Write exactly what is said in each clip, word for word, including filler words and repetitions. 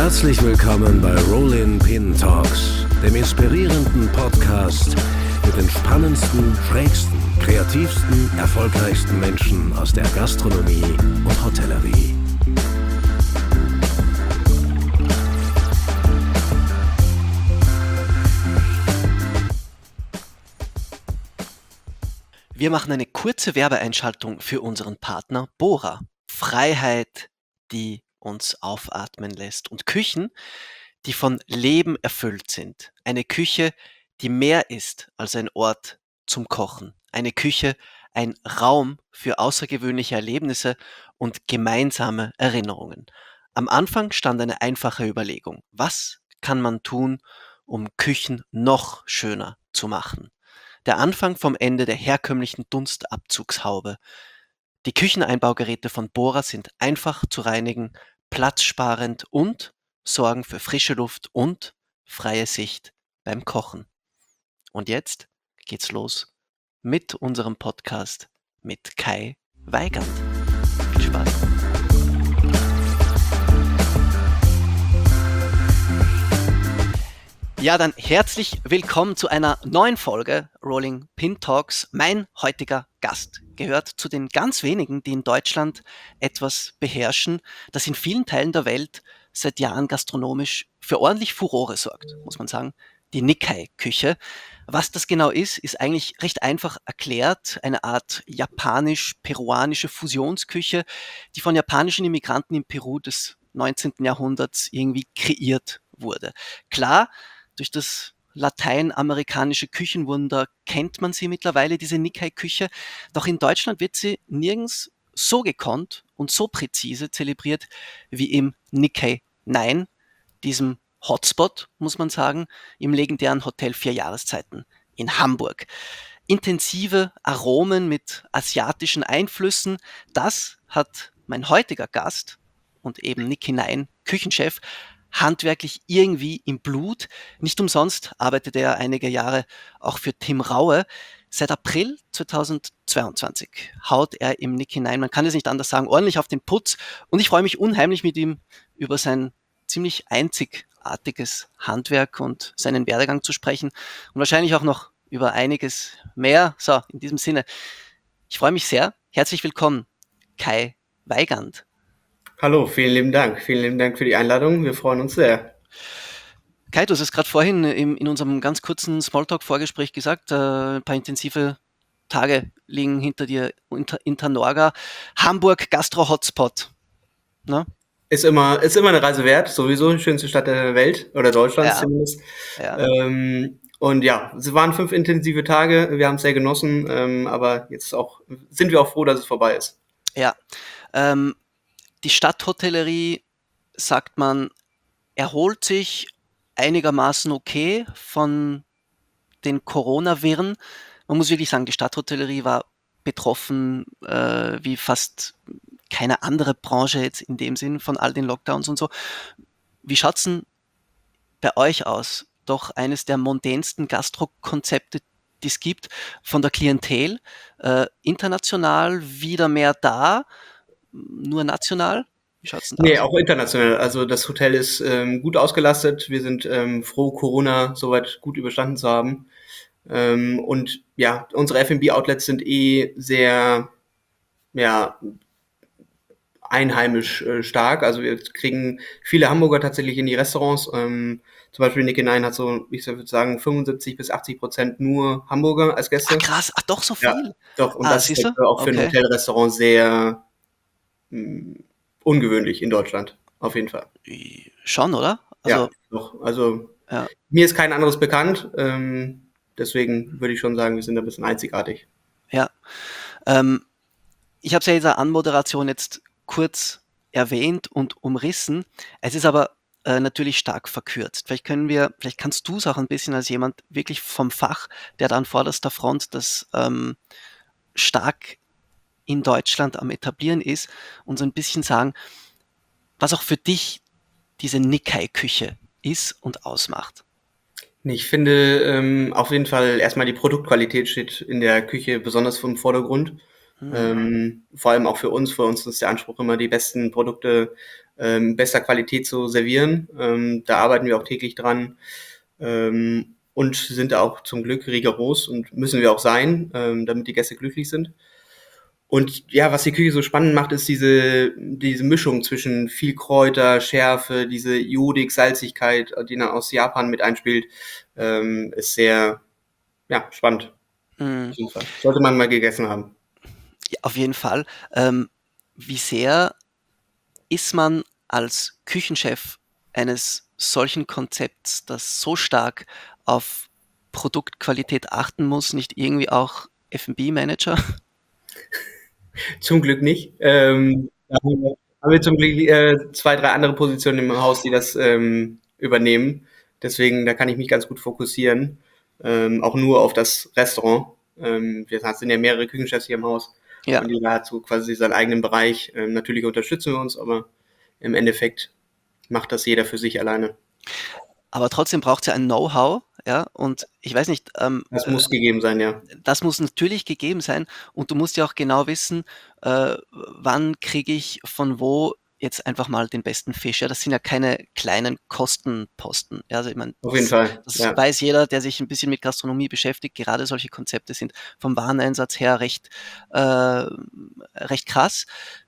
Herzlich willkommen bei Rollin Pin Talks, dem inspirierenden Podcast mit den spannendsten, schrägsten, kreativsten, erfolgreichsten Menschen aus der Gastronomie und Hotellerie. Wir machen eine kurze Werbeeinschaltung für unseren Partner Bora. Freiheit, die uns aufatmen lässt, und Küchen, die von Leben erfüllt sind. Eine Küche, die mehr ist als ein Ort zum Kochen. Eine Küche, ein Raum für außergewöhnliche Erlebnisse und gemeinsame Erinnerungen. Am Anfang stand eine einfache Überlegung: Was kann man tun, um Küchen noch schöner zu machen? Der Anfang vom Ende der herkömmlichen Dunstabzugshaube. Die Kücheneinbaugeräte von Bora sind einfach zu reinigen, platzsparend und sorgen für frische Luft und freie Sicht beim Kochen. Und jetzt geht's los mit unserem Podcast mit Kai Weigand. Viel Spaß! Ja, dann herzlich willkommen zu einer neuen Folge Rolling Pin Talks. Mein heutiger Gast gehört zu den ganz wenigen, die in Deutschland etwas beherrschen, das in vielen Teilen der Welt seit Jahren gastronomisch für ordentlich Furore sorgt, muss man sagen. Die Nikkei-Küche. Was das genau ist, ist eigentlich recht einfach erklärt. Eine Art japanisch-peruanische Fusionsküche, die von japanischen Immigranten in Peru des neunzehnten Jahrhunderts irgendwie kreiert wurde. Klar, durch das lateinamerikanische Küchenwunder kennt man sie mittlerweile, diese Nikkei-Küche. Doch in Deutschland wird sie nirgends so gekonnt und so präzise zelebriert wie im Nikkei Nine, diesem Hotspot, muss man sagen, im legendären Hotel Vier Jahreszeiten in Hamburg. Intensive Aromen mit asiatischen Einflüssen, das hat mein heutiger Gast und eben Nikkei Nine Küchenchef handwerklich irgendwie im Blut. Nicht umsonst arbeitet er einige Jahre auch für Tim Raue. Seit April zweitausendzweiundzwanzig haut er im Nikkei Nine, man kann es nicht anders sagen, ordentlich auf den Putz. Und ich freue mich unheimlich, mit ihm über sein ziemlich einzigartiges Handwerk und seinen Werdegang zu sprechen. Und wahrscheinlich auch noch über einiges mehr. So, in diesem Sinne, ich freue mich sehr. Herzlich willkommen, Kai Weigand. Hallo, vielen lieben Dank. Vielen lieben Dank für die Einladung. Wir freuen uns sehr. Kai, du hast es gerade vorhin im, in unserem ganz kurzen Smalltalk-Vorgespräch gesagt, äh, ein paar intensive Tage liegen hinter dir, Inter, Internorga. Hamburg, Gastro-Hotspot. Ne? Ist immer, ist immer eine Reise wert, sowieso die schönste Stadt der Welt, oder Deutschlands Ja. zumindest. Ja. Ähm, und ja, es waren fünf intensive Tage, wir haben es sehr genossen, ähm, aber jetzt auch sind wir auch froh, dass es vorbei ist. Ja, ähm, die Stadthotellerie, sagt man, erholt sich einigermaßen okay von den Corona-Wirren. Man muss wirklich sagen, die Stadthotellerie war betroffen äh, wie fast keine andere Branche jetzt in dem Sinn von all den Lockdowns und so. Wie schaut's denn bei euch aus? Doch eines der mondänsten Gastro-Konzepte, die es gibt, von der Klientel, äh, international wieder mehr da, nur national? Wie schaut's denn da Nee, aus? auch international. Also das Hotel ist ähm, gut ausgelastet. Wir sind ähm, froh, Corona soweit gut überstanden zu haben. Ähm, und ja, unsere F und B-Outlets sind eh sehr, ja, einheimisch äh, stark. Also wir kriegen viele Hamburger tatsächlich in die Restaurants. Ähm, zum Beispiel Nikkei Nine hat so, ich würde sagen, fünfundsiebzig bis achtzig Prozent nur Hamburger als Gäste. Ach krass, ach doch so Ja, viel? doch. Und Ah, das ist siehst du? auch für ein Okay. Hotelrestaurant sehr mh, ungewöhnlich in Deutschland. Auf jeden Fall. Schon, oder? Ja, Also, doch. Also ja. mir ist kein anderes bekannt. Ähm, deswegen würde ich schon sagen, wir sind ein bisschen einzigartig. Ja. Ähm, ich habe es ja in der Anmoderation jetzt kurz erwähnt und umrissen. Es ist aber äh, natürlich stark verkürzt. Vielleicht können wir, vielleicht kannst du es auch ein bisschen als jemand wirklich vom Fach, der da an vorderster Front das ähm, stark in Deutschland am Etablieren ist, uns ein bisschen sagen, was auch für dich diese Nikkei-Küche ist und ausmacht. Ich finde ähm, auf jeden Fall erstmal die Produktqualität steht in der Küche besonders im Vordergrund. Hm. Ähm, vor allem auch für uns. Für uns ist der Anspruch immer, die besten Produkte ähm, bester Qualität zu servieren. Ähm, da arbeiten wir auch täglich dran ähm, und sind da auch zum Glück rigoros und müssen wir auch sein, ähm, damit die Gäste glücklich sind. Und ja, was die Küche so spannend macht, ist diese, diese Mischung zwischen viel Kräuter, Schärfe, diese Iodik, Salzigkeit, die dann aus Japan mit einspielt, ähm, ist sehr, ja, spannend. Mm. Auf jeden Fall. Sollte man mal gegessen haben. Ja, auf jeden Fall. Ähm, wie sehr ist man als Küchenchef eines solchen Konzepts, das so stark auf Produktqualität achten muss, nicht irgendwie auch F und B-Manager? Zum Glück nicht. Ähm, da haben wir, haben wir zum Glück äh, zwei, drei andere Positionen im Haus, die das ähm, übernehmen. Deswegen, da kann ich mich ganz gut fokussieren. Ähm, auch nur auf das Restaurant. Ähm, wir sind ja mehrere Küchenchefs hier im Haus. Ja. Und jeder hat so quasi seinen eigenen Bereich. Ähm, natürlich unterstützen wir uns, aber im Endeffekt macht das jeder für sich alleine. Aber trotzdem braucht es ja ein Know-how, ja, und ich weiß nicht, ähm, Das muss gegeben sein, ja. das muss natürlich gegeben sein und du musst ja auch genau wissen, äh, wann kriege ich von wo jetzt einfach mal den besten Fisch. Ja, das sind ja keine kleinen Kostenposten. Ja, also ich meine, Auf jeden das, Fall, das ja. weiß jeder, der sich ein bisschen mit Gastronomie beschäftigt. Gerade solche Konzepte sind vom Wareneinsatz her recht, äh, recht krass.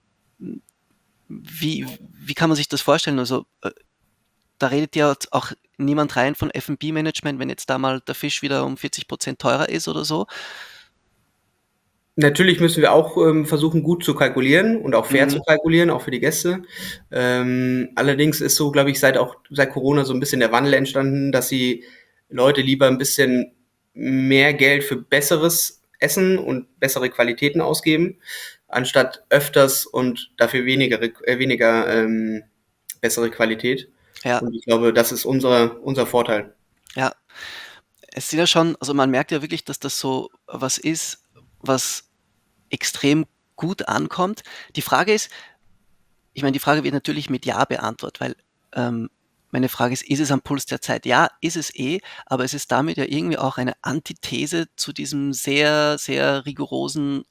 Wie, wie kann man sich das vorstellen? Also äh, da redet ja auch niemand rein von F und B-Management, wenn jetzt da mal der Fisch wieder um vierzig Prozent teurer ist oder so. Natürlich müssen wir auch ähm, versuchen, gut zu kalkulieren und auch fair Mhm. zu kalkulieren, auch für die Gäste. Ähm, allerdings ist so, glaube ich, seit auch seit Corona so ein bisschen der Wandel entstanden, dass die Leute lieber ein bisschen mehr Geld für besseres Essen und bessere Qualitäten ausgeben, anstatt öfters und dafür weniger, äh, weniger ähm, bessere Qualität. Ja, Und ich glaube, das ist unser, unser Vorteil. ja. Es sind ja schon, also man merkt ja wirklich, dass das so was ist, was extrem gut ankommt. Die Frage ist, ich meine, die Frage wird natürlich mit Ja beantwortet, weil ähm, meine Frage ist, ist es am Puls der Zeit? Ja, ist es eh, aber es ist damit ja irgendwie auch eine Antithese zu diesem sehr, sehr rigorosen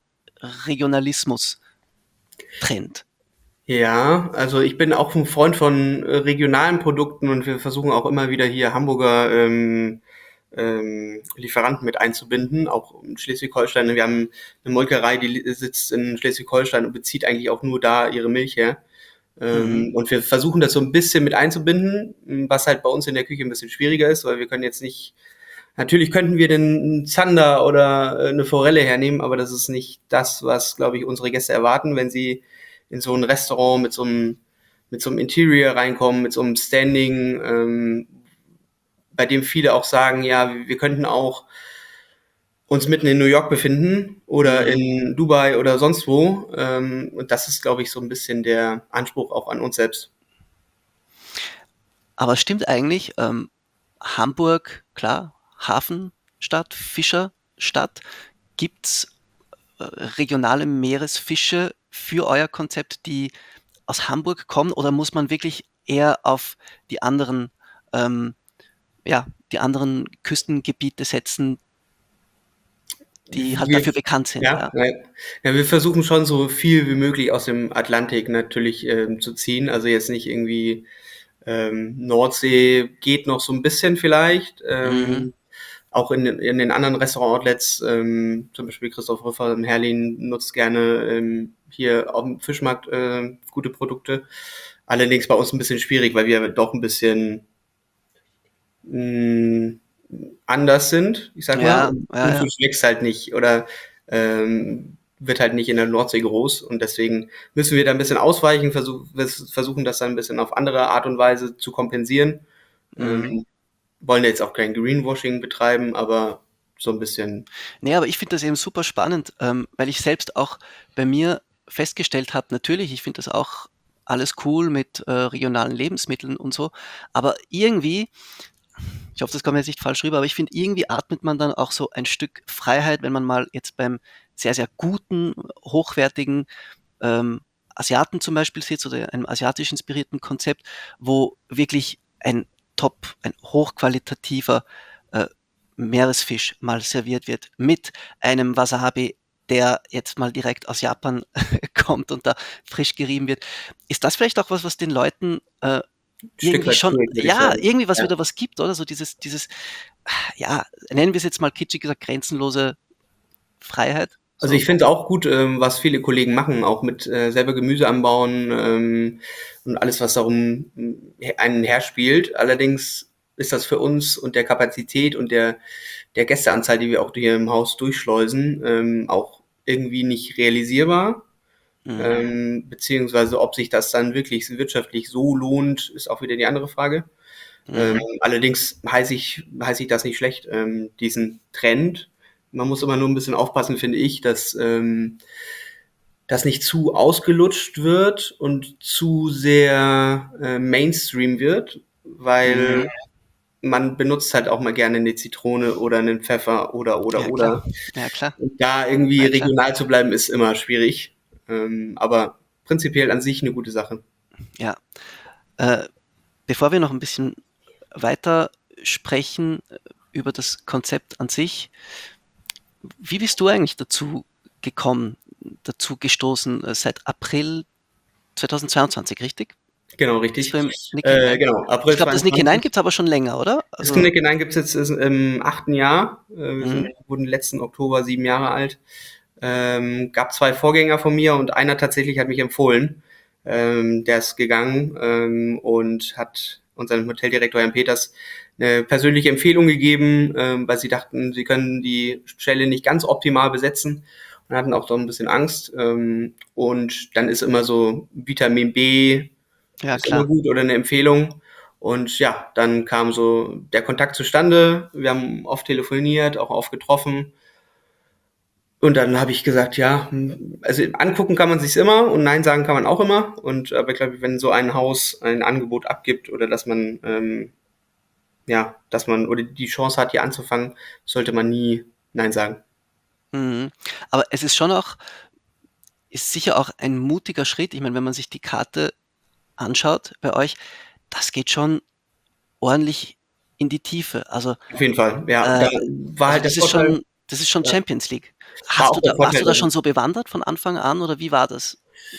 Regionalismus-Trend. Ja, also ich bin auch ein Freund von äh, regionalen Produkten und wir versuchen auch immer wieder hier Hamburger ähm, ähm, Lieferanten mit einzubinden, auch in Schleswig-Holstein. Wir haben eine Molkerei, die li- sitzt in Schleswig-Holstein und bezieht eigentlich auch nur da ihre Milch her. Mhm. Ähm, und wir versuchen das so ein bisschen mit einzubinden, was halt bei uns in der Küche ein bisschen schwieriger ist, weil wir können jetzt nicht, natürlich könnten wir den Zander oder äh, eine Forelle hernehmen, aber das ist nicht das, was, glaube ich, unsere Gäste erwarten, wenn sie in so ein Restaurant mit so einem, mit so einem Interior reinkommen, mit so einem Standing, ähm, bei dem viele auch sagen, ja, wir könnten auch uns mitten in New York befinden oder Mhm. in Dubai oder sonst wo. Ähm, und das ist, glaube ich, so ein bisschen der Anspruch auch an uns selbst. Aber stimmt eigentlich, ähm, Hamburg, klar, Hafenstadt, Fischerstadt, gibt's äh, regionale Meeresfische für euer Konzept, die aus Hamburg kommen, oder muss man wirklich eher auf die anderen, ähm, ja, die anderen Küstengebiete setzen, die halt Wir, dafür bekannt sind, ja, ja? ja, ja, wir versuchen schon so viel wie möglich aus dem Atlantik natürlich ähm, zu ziehen. Also jetzt nicht irgendwie ähm, Nordsee geht noch so ein bisschen vielleicht. Mhm. Ähm, auch in, den- in den anderen Restaurant-Outlets, ähm, zum Beispiel Christoph Rüffer in Herlin nutzt gerne ähm, hier auf dem Fischmarkt äh, gute Produkte. Allerdings bei uns ein bisschen schwierig, weil wir doch ein bisschen mh, anders sind, ich sag mal. Ja, Und ja, ja. Thunfisch wächst halt nicht oder ähm, wird halt nicht in der Nordsee groß und deswegen müssen wir da ein bisschen ausweichen, versuch, versuchen das dann ein bisschen auf andere Art und Weise zu kompensieren. Mhm. Ähm, wollen jetzt auch kein Greenwashing betreiben, aber so ein bisschen. Ne, aber ich finde das eben super spannend, ähm, weil ich selbst auch bei mir festgestellt habe, natürlich, ich finde das auch alles cool mit äh, regionalen Lebensmitteln und so, aber irgendwie, ich hoffe, das kommt jetzt nicht falsch rüber, aber ich finde, irgendwie atmet man dann auch so ein Stück Freiheit, wenn man mal jetzt beim sehr, sehr guten, hochwertigen ähm, Asiaten zum Beispiel sitzt oder einem asiatisch inspirierten Konzept, wo wirklich ein top, ein hochqualitativer äh, Meeresfisch mal serviert wird mit einem Wasabi der jetzt mal direkt aus Japan kommt und da frisch gerieben wird. Ist das vielleicht auch was, was den Leuten äh, irgendwie weit schon, zurück, würde ich ja, sagen. irgendwie was Ja. wieder was gibt, oder? So dieses, dieses, ja, nennen wir es jetzt mal kitschig gesagt, grenzenlose Freiheit. So. Also ich finde auch gut, ähm, was viele Kollegen machen, auch mit äh, selber Gemüse anbauen ähm, und alles, was darum äh, einen herspielt. Allerdings ist das für uns und der Kapazität und der, der Gästeanzahl, die wir auch hier im Haus durchschleusen, ähm, auch irgendwie nicht realisierbar. Mhm. Ähm, beziehungsweise ob sich das dann wirklich wirtschaftlich so lohnt, ist auch wieder die andere Frage. Mhm. Ähm, allerdings heiße ich, heiße ich das nicht schlecht, ähm, diesen Trend. Man muss immer nur ein bisschen aufpassen, finde ich, dass ähm, das nicht zu ausgelutscht wird und zu sehr äh, Mainstream wird, weil Mhm. man benutzt halt auch mal gerne eine Zitrone oder einen Pfeffer oder, oder, Ja, oder. klar. Ja, klar. Und da irgendwie Ja, klar. regional zu bleiben, ist immer schwierig. Ähm, aber prinzipiell an sich eine gute Sache. Ja. Äh, bevor wir noch ein bisschen weiter sprechen äh, über das Konzept an sich, wie bist du eigentlich dazu gekommen, dazu gestoßen, äh, seit April zweitausendzweiundzwanzig, richtig? Genau, Bist du richtig. im Nick Äh, hinein? genau, Ich April glaube, das Nick hinein zweiundzwanzig. gibt es aber schon länger, oder? Das Also, Nick hinein gibt es jetzt im achten Jahr. Äh, wir mhm. sind, wurden letzten Oktober sieben Jahre alt. Ähm, gab zwei Vorgänger von mir und einer tatsächlich hat mich empfohlen. Ähm, der ist gegangen ähm, und hat unserem Hoteldirektor Herrn Peters eine persönliche Empfehlung gegeben, ähm, weil sie dachten, sie können die Stelle nicht ganz optimal besetzen und hatten auch so ein bisschen Angst. Ähm, und dann ist immer so Vitamin B Ja, ist immer klar. gut oder eine Empfehlung. Und ja, dann kam so der Kontakt zustande. Wir haben oft telefoniert, auch oft getroffen. Und dann habe ich gesagt, ja, also angucken kann man sich's immer und Nein sagen kann man auch immer. Und aber ich glaube, wenn so ein Haus ein Angebot abgibt oder dass man ähm, ja, dass man oder die Chance hat, hier anzufangen, sollte man nie Nein sagen. Mhm. Aber es ist schon auch, ist sicher auch ein mutiger Schritt. Ich meine, wenn man sich die Karte anschaut bei euch, das geht schon ordentlich in die Tiefe. Also, Auf jeden Fall. Ja, äh, da war also halt der das ist Vorteil, schon, das ist schon ja, Champions League. war Hast auch du der da, warst Vorteil, du da dass schon es so bewandert von Anfang an oder wie war das?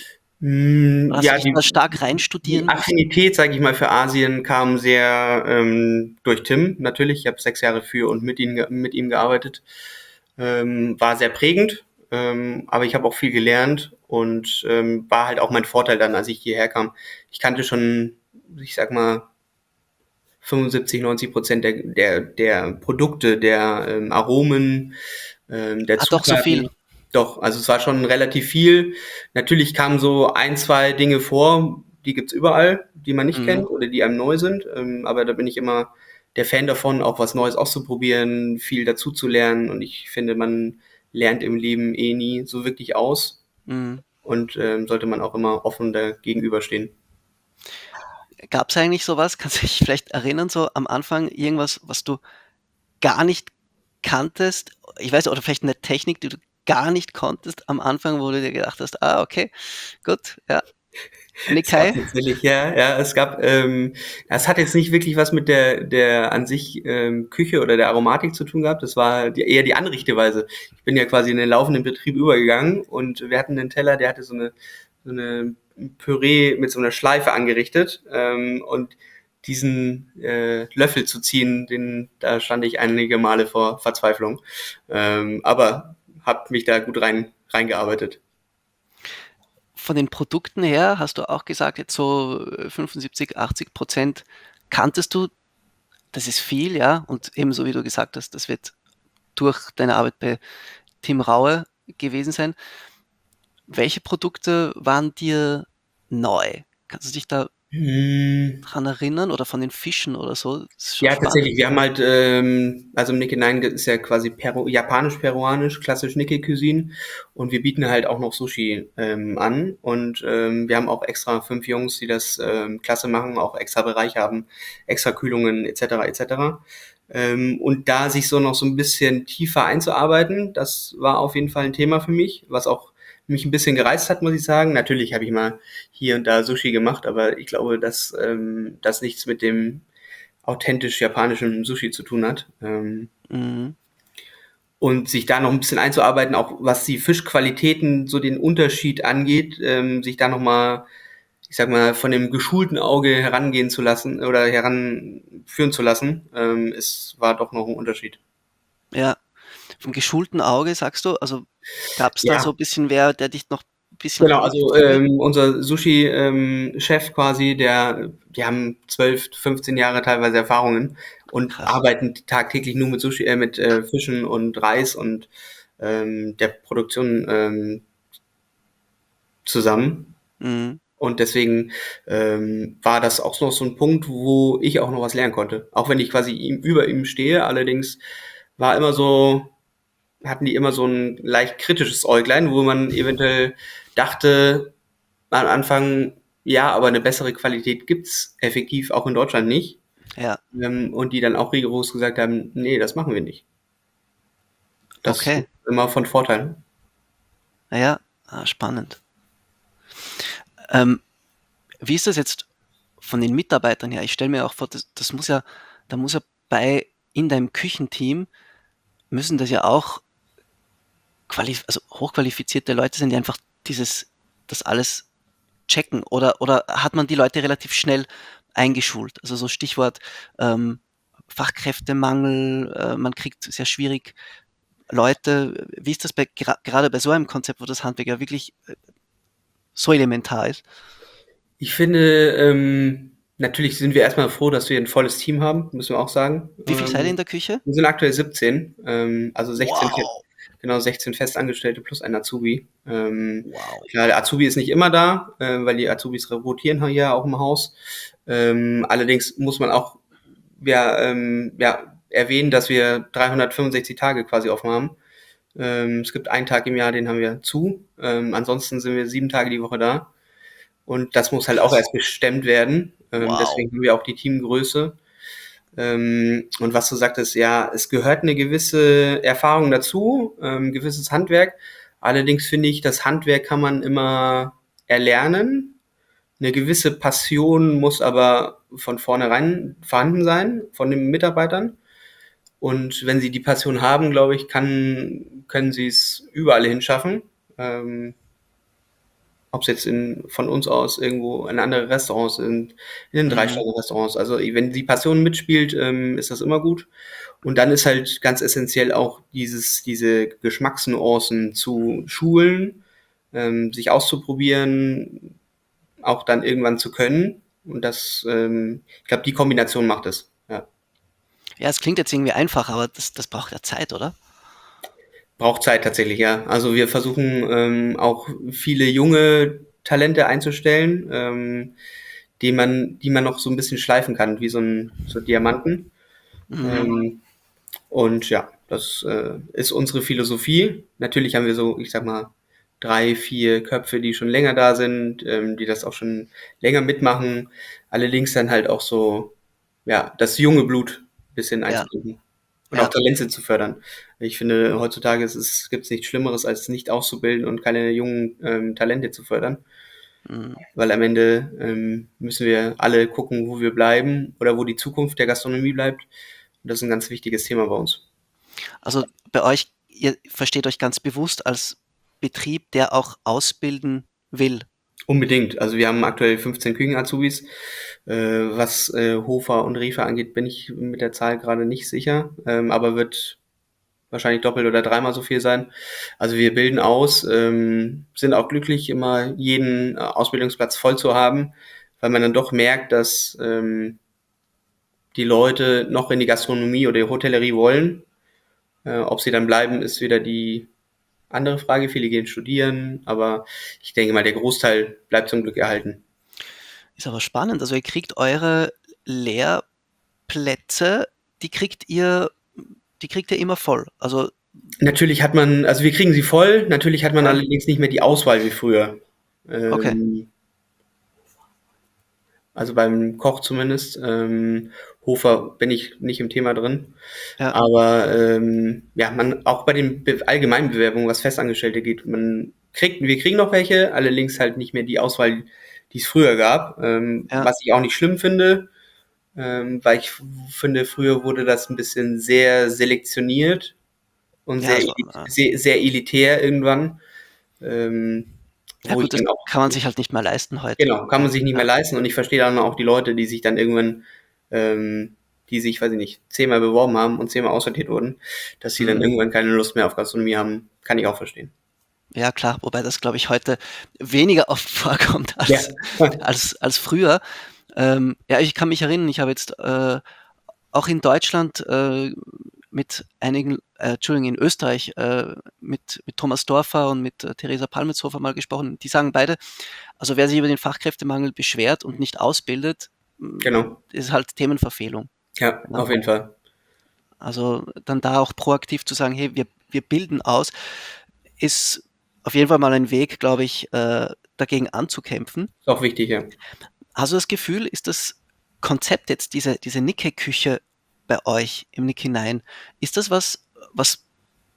Hm, Oder hast du ja, dich die, da stark die reinstudieren müssen? Affinität, sage ich mal, für Asien kam sehr ähm, durch Tim natürlich. Ich habe sechs Jahre für und mit ihm, ge- mit ihm gearbeitet. Ähm, war sehr prägend, ähm, aber ich habe auch viel gelernt und ähm, war halt auch mein Vorteil dann, als ich hierher kam. Ich kannte schon, ich sag mal, fünfundsiebzig, neunzig Prozent der, der, der Produkte, der ähm, Aromen, ähm, der Ah, doch so viel. Zutaten. Doch, also es war schon relativ viel. Natürlich kamen so ein, zwei Dinge vor, die gibt's überall, die man nicht Mhm. kennt oder die einem neu sind. Ähm, aber da bin ich immer der Fan davon, auch was Neues auszuprobieren, viel dazu zu lernen. Und ich finde, man lernt im Leben eh nie so wirklich aus Mhm. und ähm, sollte man auch immer offen dagegenüberstehen. Gab es eigentlich sowas? Kannst du dich vielleicht erinnern, so am Anfang irgendwas, was du gar nicht kanntest? Ich weiß, oder vielleicht eine Technik, die du gar nicht konntest am Anfang, wo du dir gedacht hast, ah, okay, gut, ja, Es gab Nikkei. tatsächlich, ja, ja, es gab, ähm, es hat jetzt nicht wirklich was mit der, der an sich ähm, Küche oder der Aromatik zu tun gehabt. Das war die, eher die Anrichteweise. Ich bin ja quasi in den laufenden Betrieb übergegangen und wir hatten einen Teller, der hatte so eine, so eine Püree mit so einer Schleife angerichtet ähm, und diesen äh, Löffel zu ziehen, den, da stand ich einige Male vor Verzweiflung. Ähm, aber hab mich da gut rein, reingearbeitet. Von den Produkten her hast du auch gesagt, jetzt so äh, fünfundsiebzig, achtzig Prozent kanntest du, das ist viel, ja, und ebenso wie du gesagt hast, das wird durch deine Arbeit bei Tim Raue gewesen sein. Welche Produkte waren dir neu? Kannst du dich da Hm. dran erinnern oder von den Fischen oder so? Das ist schon Ja, spannend. tatsächlich. Wir haben halt, ähm, also im Nikkei Nine ist ja quasi Peru japanisch-peruanisch, klassisch Nikkei-Cuisine. Und wir bieten halt auch noch Sushi ähm, an. Und ähm, wir haben auch extra fünf Jungs, die das ähm, klasse machen, auch extra Bereich haben, extra Kühlungen et cetera et cetera. Ähm, und da sich so noch so ein bisschen tiefer einzuarbeiten, das war auf jeden Fall ein Thema für mich, was auch mich ein bisschen gereizt hat, muss ich sagen. Natürlich habe ich mal hier und da Sushi gemacht, aber ich glaube, dass ähm, das nichts mit dem authentisch japanischen Sushi zu tun hat. Ähm, Mhm. und sich da noch ein bisschen einzuarbeiten, auch was die Fischqualitäten, so den Unterschied angeht, ähm, sich da nochmal, ich sag mal, von dem geschulten Auge herangehen zu lassen oder heranführen zu lassen, ähm, es war doch noch ein Unterschied. Ja, vom geschulten Auge sagst du, also gab es da so Ja, ein bisschen wer, der dich noch ein bisschen genau, korrigiert also hat dabei? ähm, unser Sushi-Chef quasi, der, die haben zwölf, fünfzehn Jahre teilweise Erfahrungen und Krass. arbeiten tagtäglich nur mit Sushi, äh, mit äh, Fischen und Reis und ähm, der Produktion ähm, zusammen. Mhm. Und deswegen ähm, war das auch noch so ein Punkt, wo ich auch noch was lernen konnte. Auch wenn ich quasi ihm, über ihm stehe, allerdings war immer so, hatten die immer so ein leicht kritisches Äuglein, wo man eventuell dachte am Anfang, ja, aber eine bessere Qualität gibt's effektiv auch in Deutschland nicht. Ja, Ähm, und die dann auch rigoros gesagt haben, nee, das machen wir nicht. Das ist okay. immer von Vorteil. Ja, ah, spannend. Ähm, wie ist das jetzt von den Mitarbeitern her? Ich stelle mir auch vor, das, das muss ja, da muss ja bei in deinem Küchenteam müssen das ja auch qualif also hochqualifizierte Leute sind, die einfach dieses, das alles checken oder, oder hat man die Leute relativ schnell eingeschult? Also so Stichwort ähm, Fachkräftemangel, äh, man kriegt sehr schwierig Leute. Wie ist das bei, gra gerade bei so einem Konzept, wo das Handwerk ja wirklich äh, so elementar ist? Ich finde, ähm, natürlich sind wir erstmal froh, dass wir ein volles Team haben, müssen wir auch sagen. Wie viel seid ihr in Ähm, der Küche? wir sind aktuell siebzehn, ähm, also sechzehn, fe- Wow, genau sechzehn Festangestellte plus ein Azubi. Ähm, wow. klar, der Azubi ist nicht immer da, äh, weil die Azubis rotieren hier auch im Haus. Ähm, allerdings muss man auch ja, ähm, ja, erwähnen, dass wir dreihundertfünfundsechzig Tage quasi offen haben. Ähm, es gibt einen Tag im Jahr, den haben wir zu. Ähm, ansonsten sind wir sieben Tage die Woche da. Und das muss halt auch Krass. erst bestemmt werden. Ähm, Wow. deswegen haben wir auch die Teamgröße. Ähm, und was du sagtest, ja, es gehört eine gewisse Erfahrung dazu, ähm, gewisses Handwerk. Allerdings finde ich, das Handwerk kann man immer erlernen. Eine gewisse Passion muss aber von vornherein vorhanden sein von den Mitarbeitern. Und wenn sie die Passion haben, glaube ich, kann, können sie es überall hinschaffen. Ähm, ob es jetzt in, von uns aus irgendwo in andere Restaurants sind, in den Mhm. Drei-Sterne-Restaurants. Also wenn die Passion mitspielt, ähm, ist das immer gut. Und dann ist halt ganz essentiell auch dieses, diese Geschmacksnuancen zu schulen, ähm, sich auszuprobieren, auch dann irgendwann zu können. Und das, ähm, ich glaube, die Kombination macht es. Ja. Ja, es klingt jetzt irgendwie einfach, aber das, das braucht ja Zeit, oder? Braucht Zeit tatsächlich, ja. Also wir versuchen ähm, auch viele junge Talente einzustellen, ähm, die man, die man noch so ein bisschen schleifen kann, wie so ein so Diamanten. Mhm. Ähm, und ja, das äh, ist unsere Philosophie. Natürlich haben wir so, ich sag mal, drei, vier Köpfe, die schon länger da sind, ähm, die das auch schon länger mitmachen. Allerdings dann halt auch so, ja, das junge Blut ein bisschen Ja, einzubinden und auch ja. Talente zu fördern. Ich finde, heutzutage ist es, gibt es nichts Schlimmeres, als nicht auszubilden und keine jungen ähm, Talente zu fördern. Mhm. Weil am Ende ähm, müssen wir alle gucken, wo wir bleiben oder wo die Zukunft der Gastronomie bleibt. Und das ist ein ganz wichtiges Thema bei uns. Also bei euch, ihr versteht euch ganz bewusst als Betrieb, der auch ausbilden will. Unbedingt. Also wir haben aktuell fünfzehn Küchen-Azubis. Äh, was äh, Hofer und Refer angeht, bin ich mit der Zahl gerade nicht sicher, ähm, aber wird wahrscheinlich doppelt oder dreimal so viel sein. Also wir bilden aus, ähm, sind auch glücklich, immer jeden äh, Ausbildungsplatz voll zu haben, weil man dann doch merkt, dass ähm, die Leute noch in die Gastronomie oder die Hotellerie wollen. Äh, ob sie dann bleiben, ist wieder die andere Frage. Viele gehen studieren, aber ich denke mal, der Großteil bleibt zum Glück erhalten. Ist aber spannend. Also ihr kriegt eure Lehrplätze, die kriegt ihr, die kriegt ihr immer voll. Also Natürlich hat man, also wir kriegen sie voll, natürlich hat man ja, allerdings nicht mehr die Auswahl wie früher. okay. Ähm, also beim Koch zumindest. Ähm, Hofer bin ich nicht im Thema drin. Ja, Aber ähm, ja, man auch bei den Be allgemeinen Bewerbungen, was Festangestellte geht, man kriegt, wir kriegen noch welche, allerdings halt nicht mehr die Auswahl, die es früher gab. Ähm, ja, was ich auch nicht schlimm finde, ähm, weil ich f- finde, früher wurde das ein bisschen sehr selektioniert. und Ja, sehr, so, elit äh, sehr, sehr elitär irgendwann. Ähm, ja wo ich gut, das dann auch kann man sich halt nicht mehr leisten heute. Genau, kann man sich nicht mehr Ja. leisten und ich verstehe dann auch die Leute, die sich dann irgendwann, ähm, die sich, weiß ich nicht, zehnmal beworben haben und zehnmal aussortiert wurden, dass sie dann Mhm. irgendwann keine Lust mehr auf Gastronomie haben, kann ich auch verstehen. Ja klar, wobei das, glaube ich, heute weniger oft vorkommt Ja. als, als, als früher. Ähm, ja, ich kann mich erinnern, ich habe jetzt äh, auch in Deutschland äh, mit einigen, äh, Entschuldigung, in Österreich äh, mit, mit Thomas Dorfer und mit äh, Theresa Palmetshofer mal gesprochen. Die sagen beide, also wer sich über den Fachkräftemangel beschwert und nicht ausbildet, mh, Genau. ist halt Themenverfehlung. Ja, Ja. auf jeden Fall. Also dann da auch proaktiv zu sagen, hey, wir, wir bilden aus, ist auf jeden Fall mal ein Weg, glaube ich, äh, dagegen anzukämpfen. Ist auch wichtig, ja. Hast du das Gefühl, ist das Konzept jetzt, diese, diese Nikke-Küche bei euch im Nick hinein, ist das was, was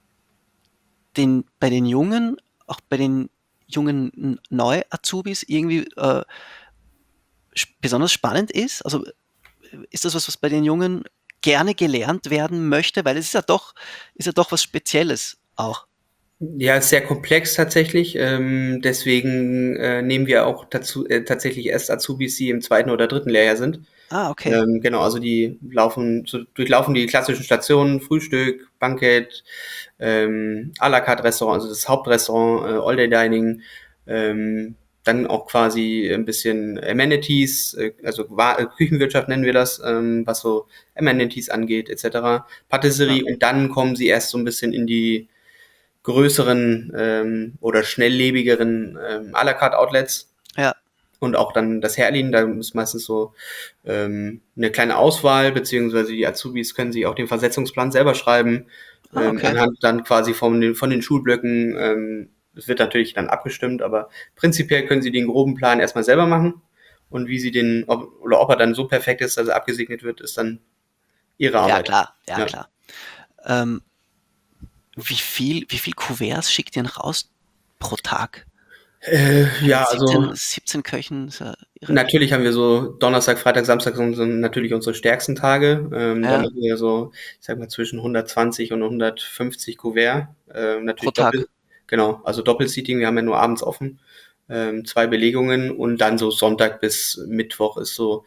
den, bei den Jungen, auch bei den jungen Neu-Azubis irgendwie äh, sp- besonders spannend ist? Also ist das was, was bei den Jungen gerne gelernt werden möchte? Weil es ist ja doch, ist ja doch was Spezielles auch. Ja, ist sehr komplex tatsächlich. Ähm, deswegen äh, nehmen wir auch dazu äh, tatsächlich erst Azubis, die im zweiten oder dritten Lehrjahr sind. Ah, okay. Ähm, genau, also die laufen, so, durchlaufen die klassischen Stationen, Frühstück, Bankett, ähm, à la carte Restaurant, also das Hauptrestaurant, äh, All-Day Dining, ähm, dann auch quasi ein bisschen Amenities, äh, also Wa- äh, Küchenwirtschaft nennen wir das, ähm, was so Amenities angeht, et cetera. Ja, Patisserie und dann kommen sie erst so ein bisschen in die größeren ähm, oder schnelllebigeren ähm, à la carte Outlets ja. und auch dann das Herlin, da ist meistens so ähm, eine kleine Auswahl, beziehungsweise die Azubis können sich auch den Versetzungsplan selber schreiben, Ah, ähm, okay. anhand dann quasi von den, von den Schulblöcken. Ähm, es wird natürlich dann abgestimmt, aber prinzipiell können sie den groben Plan erstmal selber machen. Und wie sie den, ob, oder ob er dann so perfekt ist, dass er abgesegnet wird, ist dann ihre Ja, Arbeit. klar, ja, Ja. klar. Ähm, wie viel, wie viel Kuverts schickt ihr denn raus pro Tag? Äh, Mit ja, also siebzehn, siebzehn Köchen, ist ja irre. natürlich haben wir so Donnerstag, Freitag, Samstag sind so natürlich unsere stärksten Tage. Ähm, da Ja, machen wir so, ich sag mal, zwischen hundertzwanzig und hundertfünfzig Kuvert. Ähm, pro natürlich Tag. doppelt, genau, also Doppelseating, wir haben ja nur abends offen. Ähm, zwei Belegungen und dann so Sonntag bis Mittwoch ist so,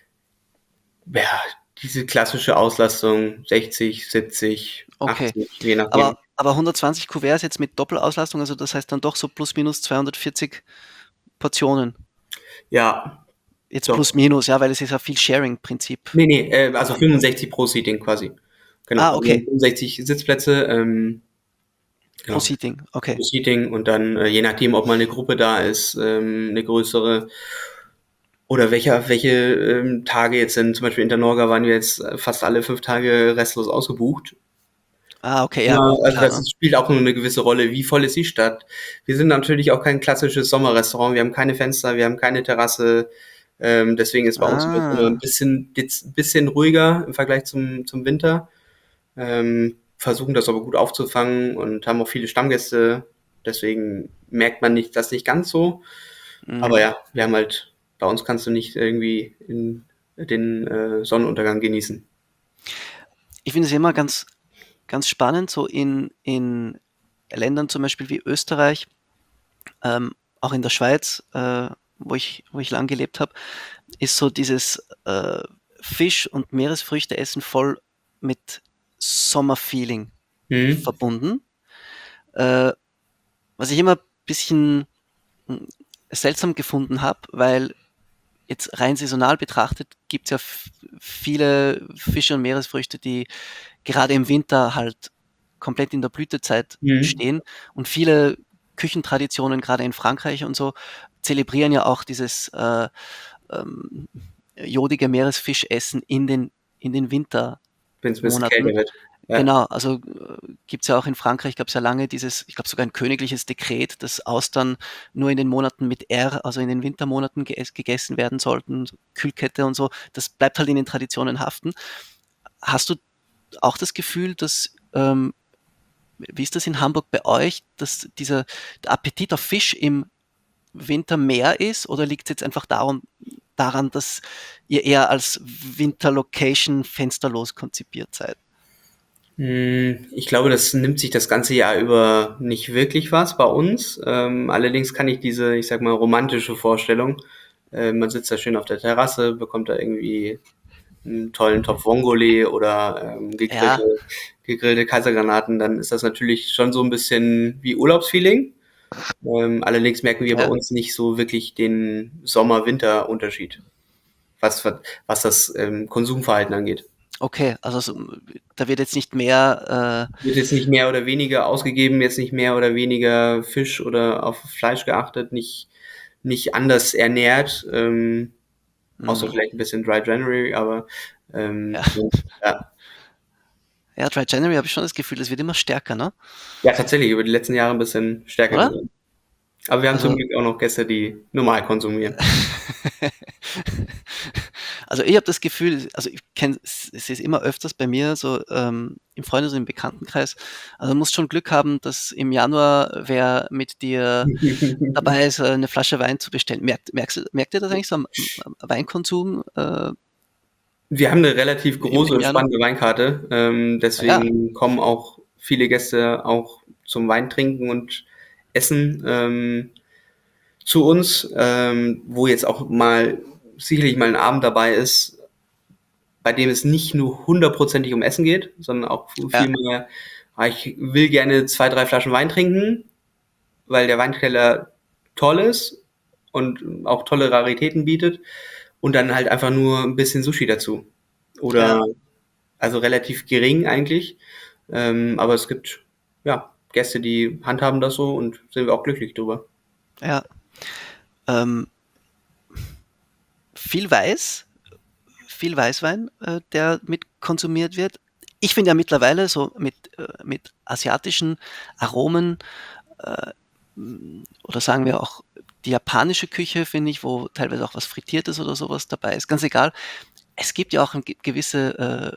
ja, diese klassische Auslastung sechzig, siebzig, Okay. achtzig, je nachdem. Aber, aber hundertzwanzig Kuverts jetzt mit Doppelauslastung, also das heißt dann doch so plus minus zweihundertvierzig Portionen. Ja, Jetzt doch. plus minus, ja, weil es ist ja viel Sharing-Prinzip. Nee, nee, äh, also Ja. fünfundsechzig pro Seating quasi. Genau, Ah, also wir haben okay. fünfundsechzig Sitzplätze, ähm, Pro genau. Seating. Okay. Seating und dann, äh, je nachdem, ob mal eine Gruppe da ist, ähm, eine größere oder welche, welche ähm, Tage jetzt sind. Zum Beispiel in der Norga waren wir jetzt äh, fast alle fünf Tage restlos ausgebucht. Ah, okay, ja, Ja, also klar, das ne? ist, spielt auch nur eine gewisse Rolle. Wie voll ist die Stadt? Wir sind natürlich auch kein klassisches Sommerrestaurant. Wir haben keine Fenster, wir haben keine Terrasse. Ähm, deswegen ist bei uns immer ein Ah, bisschen, jetzt ein bisschen ruhiger im Vergleich zum, zum Winter. Ähm, versuchen das aber gut aufzufangen und haben auch viele Stammgäste. Deswegen merkt man nicht das nicht ganz so. Aber mhm. ja, wir haben halt, bei uns kannst du nicht irgendwie in den äh, Sonnenuntergang genießen. Ich finde es immer ganz, ganz spannend, so in, in Ländern zum Beispiel wie Österreich, ähm, auch in der Schweiz, äh, wo ich, wo ich lang gelebt habe, ist so dieses äh, Fisch- und Meeresfrüchte essen voll mit Sommerfeeling Mhm. verbunden. Äh, was ich immer ein bisschen hm, seltsam gefunden habe, weil jetzt rein saisonal betrachtet gibt es ja f- viele Fische und Meeresfrüchte, die gerade im Winter halt komplett in der Blütezeit Mhm. stehen. Und viele Küchentraditionen, gerade in Frankreich und so, zelebrieren ja auch dieses äh, ähm, jodige Meeresfischessen in den, in den Wenn es ein bisschen kälter Wintermonaten. wird. Ja. Genau, also äh, gibt es ja auch in Frankreich, gab es ja lange dieses, ich glaube sogar ein königliches Dekret, dass Austern nur in den Monaten mit R, also in den Wintermonaten ge gegessen werden sollten, so Kühlkette und so. Das bleibt halt in den Traditionen haften. Hast du auch das Gefühl, dass, ähm, wie ist das in Hamburg bei euch, dass dieser der Appetit auf Fisch im Winter mehr ist oder liegt es jetzt einfach darum, daran, dass ihr eher als Winterlocation fensterlos konzipiert seid? Hm, ich glaube, das nimmt sich das ganze Jahr über nicht wirklich was bei uns. Ähm, allerdings kann ich diese, ich sag mal, romantische Vorstellung, äh, man sitzt da schön auf der Terrasse, bekommt da irgendwie einen tollen Topf Vongole oder ähm, gegrillte, Ja, gegrillte Kaisergranaten, dann ist das natürlich schon so ein bisschen wie Urlaubsfeeling. Ähm, allerdings merken wir bei ja, uns nicht so wirklich den Sommer-Winter-Unterschied, was, was das ähm, Konsumverhalten angeht. okay. Also so, da wird jetzt nicht mehr, Wird jetzt nicht mehr oder weniger ausgegeben, jetzt nicht mehr oder weniger Fisch oder auf Fleisch geachtet, nicht, nicht anders ernährt, ähm, äh, außer mh, vielleicht ein bisschen Dry January, aber ja, ähm, ja. ja, Dry January habe ich schon das Gefühl, es wird immer stärker, ne? Ja, tatsächlich über die letzten Jahre ein bisschen stärker Oder? geworden. Aber wir haben zum Also, Glück auch noch Gäste, die normal konsumieren. also ich habe das Gefühl, also ich kenne es ist immer öfters bei mir so ähm, im Freundes- und im Bekanntenkreis. Also du musst schon Glück haben, dass im Januar wer mit dir dabei ist, äh, eine Flasche Wein zu bestellen. Merkt, merkst, du- merkt ihr das eigentlich so am, am Weinkonsum äh, Wir haben eine relativ im, im große, Januar? spannende Weinkarte, ähm, Ah ja, deswegen kommen auch viele Gäste auch zum Weintrinken und Essen ähm, zu uns, ähm, wo jetzt auch mal sicherlich mal ein Abend dabei ist, bei dem es nicht nur hundertprozentig um Essen geht, sondern auch ja, viel mehr, ah, ich will gerne zwei, drei Flaschen Wein trinken, weil der Weinkeller toll ist und auch tolle Raritäten bietet und dann halt einfach nur ein bisschen Sushi dazu. ja, Oder also relativ gering eigentlich. Ähm, aber es gibt ja Gäste, die handhaben das so und sind wir auch glücklich drüber. ja. Ähm, viel Weiß, viel Weißwein, äh, der mit konsumiert wird. Ich finde ja mittlerweile so mit, äh, mit asiatischen Aromen äh, oder sagen wir auch die japanische Küche, finde ich, wo teilweise auch was Frittiertes oder sowas dabei ist. Ganz egal. Es gibt ja auch ein, gewisse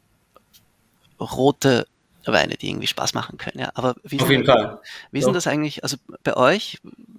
äh, rote Weine, die irgendwie Spaß machen können. Ja. Aber wie Auf sind, jeden Fall. wie sind Doch. das eigentlich, also bei euch,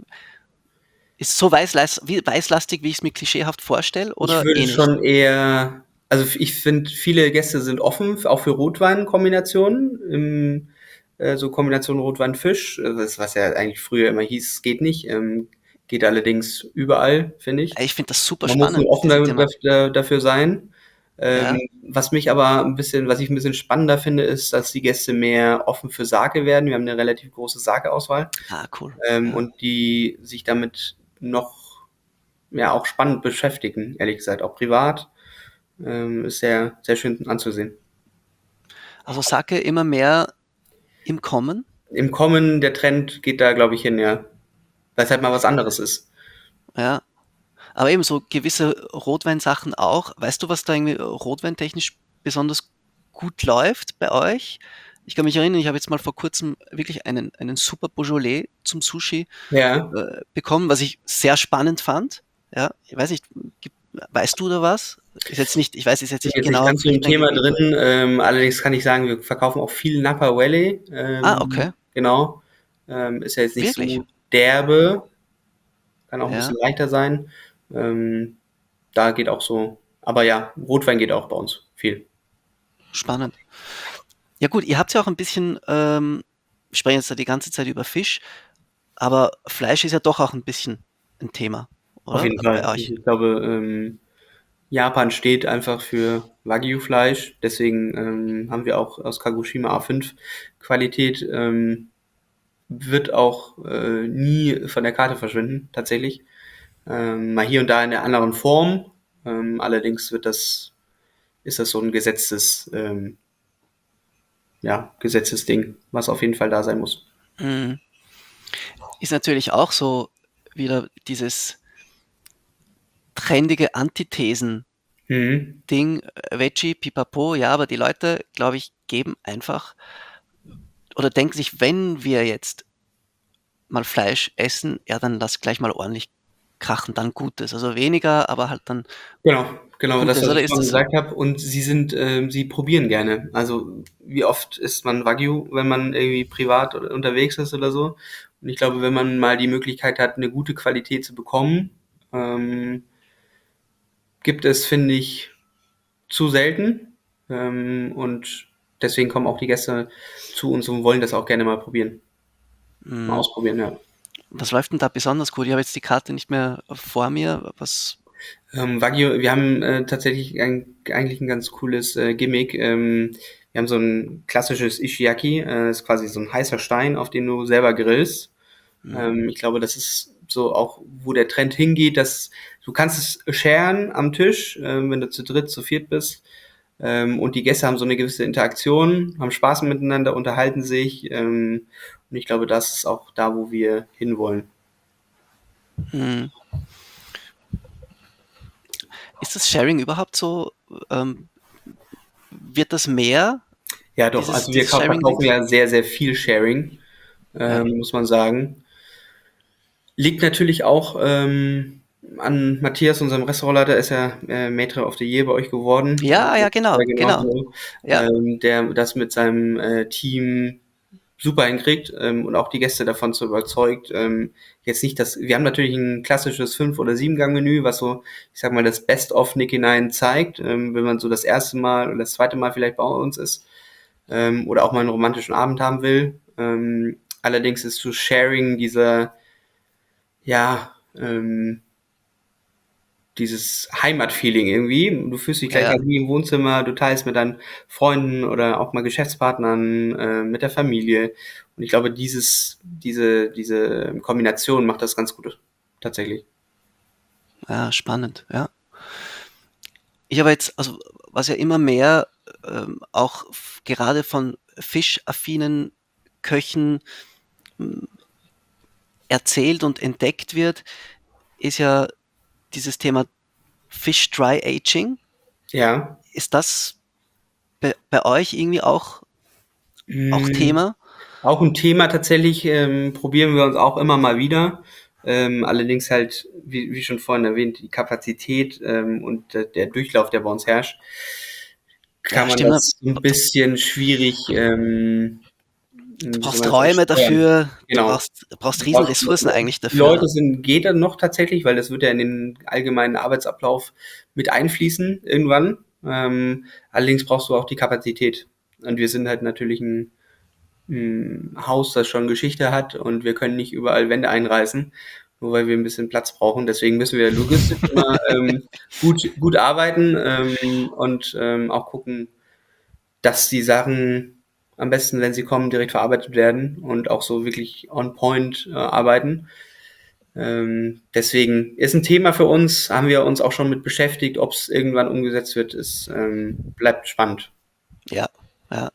ist es so weißlas wie, weißlastig, wie ich es mir klischeehaft vorstelle Ich oder würde eh nicht? schon eher, also ich finde, viele Gäste sind offen, auch für Rotweinkombinationen. Im, äh, so Kombination Rotwein-Fisch, äh, das, was ja eigentlich früher immer hieß, geht nicht. Ähm, geht allerdings überall, finde ich. Ich finde das super Man muss nur spannend, offen dieses da, Thema. da, dafür sein. Ähm, Ja, was mich aber ein bisschen, was ich ein bisschen spannender finde, ist, dass die Gäste mehr offen für Sake werden. Wir haben eine relativ große Sake-Auswahl, ah, cool. ähm, Ja. und die sich damit noch ja auch spannend beschäftigen, ehrlich gesagt, auch privat. Ähm, ist sehr, sehr schön anzusehen. Also Sake immer mehr im Kommen. Im Kommen, der Trend geht da, glaube ich, hin, ja. Weil es halt mal was anderes ist. Ja. Aber eben so gewisse Rotweinsachen auch. Weißt du, was da irgendwie rotweintechnisch besonders gut läuft bei euch? Ich kann mich erinnern, ich habe jetzt mal vor kurzem wirklich einen, einen super Beaujolais zum Sushi Ja, äh, bekommen, was ich sehr spannend fand. Ja, ich weiß nicht, gibt, weißt du da was? Ist jetzt nicht, ich weiß, ist jetzt bin nicht jetzt nicht genau ganz so im dein Thema Gebiet. drin. Ähm, allerdings kann ich sagen, wir verkaufen auch viel Napa Valley. Ah, Ähm, okay. genau. Ähm, ist ja jetzt nicht Wirklich? so derbe, kann auch ein Ja, bisschen leichter sein. Ähm, da geht auch so. Aber ja, Rotwein geht auch bei uns viel. spannend. Ja gut, ihr habt ja auch ein bisschen, ähm, wir sprechen jetzt da die ganze Zeit über Fisch, aber Fleisch ist ja doch auch ein bisschen ein Thema, Auf oder? jeden Bei Fall. euch. Ich glaube, ähm, Japan steht einfach für Wagyu-Fleisch. Deswegen ähm, haben wir auch aus Kagoshima A fünf Qualität. Ähm, wird auch äh, nie von der Karte verschwinden, tatsächlich. Ähm, mal hier und da in einer anderen Form. Ähm, allerdings wird das, ist das so ein gesetztes, ähm, ja, gesetztes Ding, was auf jeden Fall da sein muss. Mhm. Ist natürlich auch so wieder dieses trendige Antithesen-Ding, Mhm. äh, Veggie, Pipapo, ja, aber die Leute, glaube ich, geben einfach oder denken sich, wenn wir jetzt mal Fleisch essen, ja, dann lass gleich mal ordentlich krachen, dann Gutes. Also weniger, aber halt dann Genau, genau, das, Gutes, was oder ich ist vorhin das so? gesagt habe. Und sie sind, ähm, sie probieren gerne. Also wie oft isst man Wagyu, wenn man irgendwie privat oder unterwegs ist oder so. Und ich glaube, wenn man mal die Möglichkeit hat, eine gute Qualität zu bekommen, ähm, gibt es, finde ich, zu selten. Ähm, und deswegen kommen auch die Gäste zu uns und wollen das auch gerne mal probieren. Mhm. Mal ausprobieren, ja. Was läuft denn da besonders gut? Ich habe jetzt die Karte nicht mehr vor mir. Was? Ähm, Wagyu, wir haben äh, tatsächlich ein, eigentlich ein ganz cooles äh, Gimmick. Ähm, wir haben so ein klassisches Ishiyaki, äh, ist quasi so ein heißer Stein, auf den du selber grillst. Mhm. Ähm, ich glaube, das ist so auch, wo der Trend hingeht, dass du kannst es sharen am Tisch, ähm, wenn du zu dritt, zu viert bist. Ähm, und die Gäste haben so eine gewisse Interaktion, haben Spaß miteinander, unterhalten sich. Ähm, und ich glaube, das ist auch da, wo wir hinwollen. Mhm. Ist das Sharing überhaupt so? Ähm, wird das mehr? Ja, doch. Dieses, Also wir dieses kau- verkaufen Sharing-Dings? ja sehr, sehr viel Sharing, Ja. ähm, muss man sagen. Liegt natürlich auch ähm, an Matthias, unserem Restaurantleiter, ist ja äh, Maître of the Year bei euch geworden. Ja, ja, genau, Ja, genau genau. so. Ja, Ähm, der das mit seinem äh, Team super hinkriegt ähm, und auch die Gäste davon zu überzeugt. Ähm, jetzt nicht das, wir haben natürlich ein klassisches fünf- oder sieben-Gang-Menü, was so, ich sag mal, das Best of Nick hinein zeigt, ähm, wenn man so das erste Mal oder das zweite Mal vielleicht bei uns ist ähm, oder auch mal einen romantischen Abend haben will. Ähm, allerdings ist zu Sharing dieser, ja, ähm, dieses Heimatfeeling irgendwie. Du fühlst dich gleich ja, halt wie im Wohnzimmer, du teilst mit deinen Freunden oder auch mal Geschäftspartnern, äh, mit der Familie. Und ich glaube, dieses, diese, diese Kombination macht das ganz gut, tatsächlich. ja, spannend, ja. Ich habe jetzt, also was ja immer mehr ähm, auch f- gerade von fischaffinen Köchen m, erzählt und entdeckt wird, ist ja dieses Thema Fish Dry Aging. Ja. Ist das bei, bei euch irgendwie auch, auch Mm, Thema? Auch ein Thema tatsächlich, ähm, probieren wir uns auch immer mal wieder. Ähm, allerdings halt, wie, wie schon vorhin erwähnt, die Kapazität ähm, und äh, der Durchlauf, der bei uns herrscht, kann Ja, man stimmt. Ne? das so ein bisschen schwierig, ähm, Du wie soll brauchst man das Räume steuern? dafür, du Genau. brauchst, brauchst Du brauchst Riesenressourcen eigentlich dafür. Leute Ne? sind, geht dann noch tatsächlich, weil das wird ja in den allgemeinen Arbeitsablauf mit einfließen irgendwann. Ähm, allerdings brauchst du auch die Kapazität. Und wir sind halt natürlich ein, ein Haus, das schon Geschichte hat und wir können nicht überall Wände einreißen, nur weil wir ein bisschen Platz brauchen. Deswegen müssen wir logistisch immer ähm, gut, gut arbeiten ähm, und ähm, auch gucken, dass die Sachen am besten, wenn sie kommen, direkt verarbeitet werden und auch so wirklich on point äh, arbeiten. Ähm, deswegen ist ein Thema für uns, haben wir uns auch schon mit beschäftigt, ob es irgendwann umgesetzt wird, ist, ähm, bleibt spannend. Ja, ja.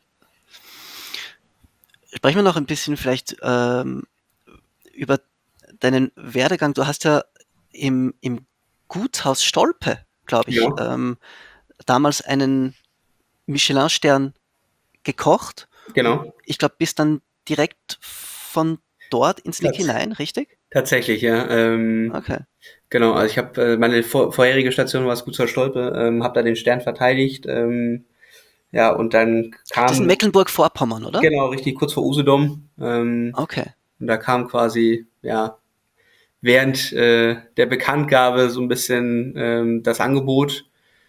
Sprechen wir noch ein bisschen vielleicht ähm, über deinen Werdegang. Du hast ja im, im Gutshaus Stolpe, glaube ich, Ja, ähm, damals einen Michelin-Stern gekocht und genau. ich glaube, bist dann direkt von dort ins Nick Tats hinein, richtig? tatsächlich, ja. Ähm, Okay. genau, also ich habe äh, meine vor vorherige Station war das Gutshaus Stolpe, ähm, habe da den Stern verteidigt, ähm, ja, und dann Das ist in kam, Mecklenburg-Vorpommern, oder? genau, richtig kurz vor Usedom, ähm, Okay. und da kam quasi, ja, während äh, der Bekanntgabe so ein bisschen ähm, das Angebot.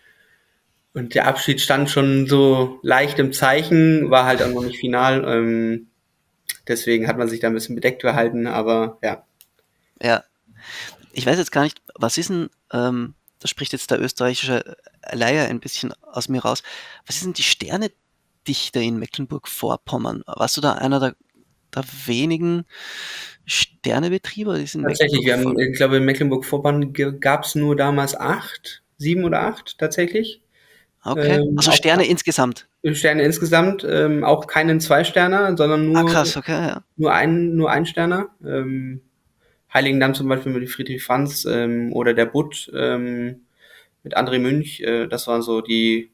Und der Abschied stand schon so leicht im Zeichen, war halt auch noch nicht final. Ähm, deswegen hat man sich da ein bisschen bedeckt gehalten, aber ja. Ja. Ich weiß jetzt gar nicht, was ist denn, ähm, da spricht jetzt der österreichische Leier ein bisschen aus mir raus. Was ist denn die Sternedichte in Mecklenburg-Vorpommern? Warst du da einer der, der wenigen Sternebetriebe? Die sind in Tatsächlich, Mecklenburg wir haben, vor. ich glaube, in Mecklenburg-Vorpommern gab es nur damals acht, sieben oder acht tatsächlich. Okay. Ähm, Also auch Sterne insgesamt. Sterne insgesamt, ähm, auch keinen Zwei-Sterner, sondern Ah, nur, krass, okay, ja. nur ein, nur ein Sterner. Ähm, Heiligendamm zum Beispiel mit Friedrich Franz ähm, oder der Butt ähm, mit André Münch, äh, das waren so die,